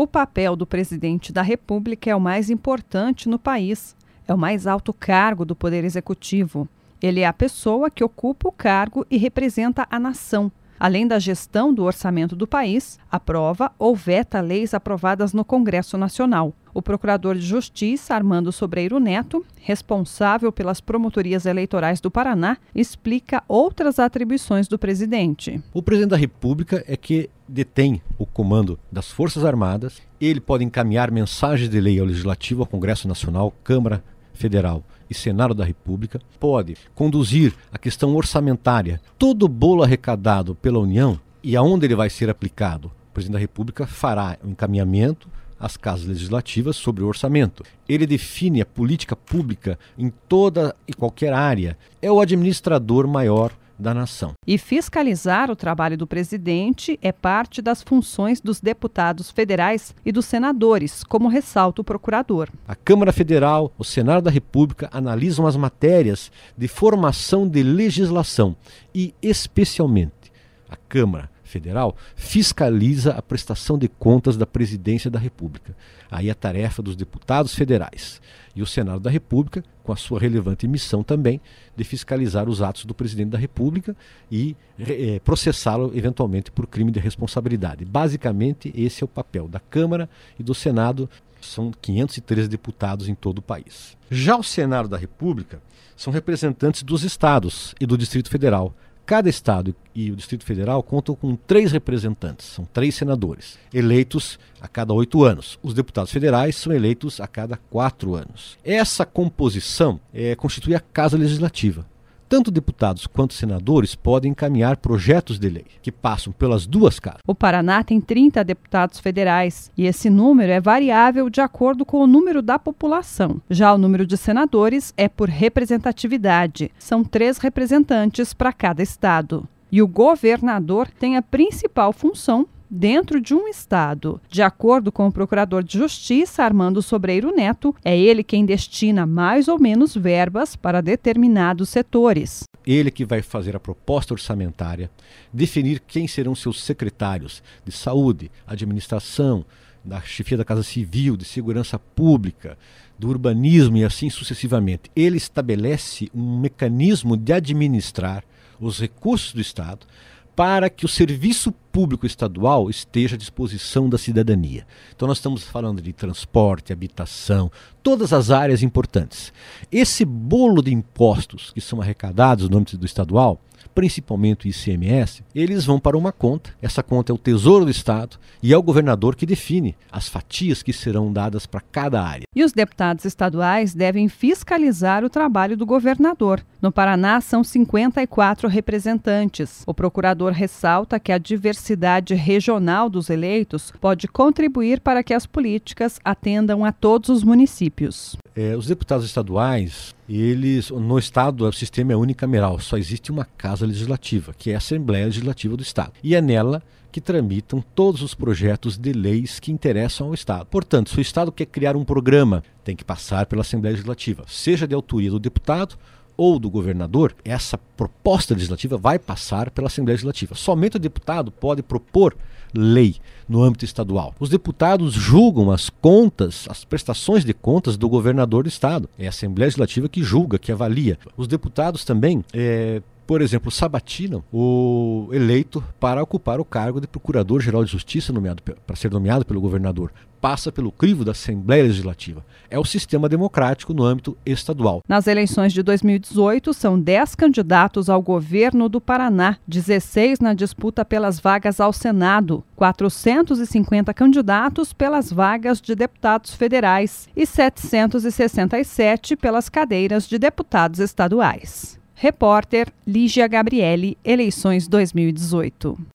O papel do presidente da República é o mais importante no país. É o mais alto cargo do Poder Executivo. Ele é a pessoa que ocupa o cargo e representa a nação. Além da gestão do orçamento do país, aprova ou veta leis aprovadas no Congresso Nacional. O procurador de Justiça, Armando Sobreiro Neto, responsável pelas promotorias eleitorais do Paraná, explica outras atribuições do presidente. O presidente da República é que detém o comando das Forças Armadas. Ele pode encaminhar mensagens de lei ao Legislativo, ao Congresso Nacional, Câmara Federal e Senado da República, pode conduzir a questão orçamentária. Todo o bolo arrecadado pela União e aonde ele vai ser aplicado, o presidente da República fará o encaminhamento às casas legislativas sobre o orçamento. Ele define a política pública em toda e qualquer área. É o administrador maior da nação. E fiscalizar o trabalho do presidente é parte das funções dos deputados federais e dos senadores, como ressalta o procurador. A Câmara Federal, o Senado da República analisam as matérias de formação de legislação e, especialmente, a Câmara Federal fiscaliza a prestação de contas da Presidência da República. Aí a tarefa dos deputados federais e o Senado da República, com a sua relevante missão também, de fiscalizar os atos do Presidente da República e processá-lo eventualmente por crime de responsabilidade. Basicamente, esse é o papel da Câmara e do Senado. São 513 deputados em todo o país. Já o Senado da República são representantes dos estados e do Distrito Federal. Cada estado e o Distrito Federal contam com 3 representantes, são 3 senadores, eleitos a cada 8 anos. Os deputados federais são eleitos a cada 4 anos. Essa composição constitui a Casa Legislativa. Tanto deputados quanto senadores podem encaminhar projetos de lei que passam pelas duas casas. O Paraná tem 30 deputados federais e esse número é variável de acordo com o número da população. Já o número de senadores é por representatividade. São 3 representantes para cada estado. E o governador tem a principal função dentro de um estado. De acordo com o procurador de Justiça, Armando Sobreiro Neto, é ele quem destina mais ou menos verbas para determinados setores. Ele que vai fazer a proposta orçamentária, definir quem serão seus secretários de saúde, administração, da chefia da Casa Civil, de segurança pública, do urbanismo e assim sucessivamente. Ele estabelece um mecanismo de administrar os recursos do Estado para que o serviço público estadual esteja à disposição da cidadania. Então nós estamos falando de transporte, habitação, todas as áreas importantes. Esse bolo de impostos que são arrecadados no âmbito do estadual, principalmente o ICMS, eles vão para uma conta. Essa conta é o Tesouro do Estado e é o governador que define as fatias que serão dadas para cada área. E os deputados estaduais devem fiscalizar o trabalho do governador. No Paraná são 54 representantes. O procurador ressalta que a diversidade regional dos eleitos pode contribuir para que as políticas atendam a todos os municípios. Os deputados estaduais, no estado o sistema é unicameral, só existe uma casa legislativa, que é a Assembleia Legislativa do Estado. E é nela que tramitam todos os projetos de leis que interessam ao Estado. Portanto, se o Estado quer criar um programa, tem que passar pela Assembleia Legislativa, seja de autoria do deputado ou do governador, essa proposta legislativa vai passar pela Assembleia Legislativa. Somente o deputado pode propor lei no âmbito estadual. Os deputados julgam as contas, as prestações de contas do governador do estado. É a Assembleia Legislativa que julga, que avalia. Os deputados também, por exemplo, sabatinam o eleito para ocupar o cargo de Procurador-Geral de Justiça para ser nomeado pelo governador. Passa pelo crivo da Assembleia Legislativa. É o sistema democrático no âmbito estadual. Nas eleições de 2018, são 10 candidatos ao governo do Paraná, 16 na disputa pelas vagas ao Senado, 450 candidatos pelas vagas de deputados federais e 767 pelas cadeiras de deputados estaduais. Repórter Lígia Gabriele, Eleições 2018.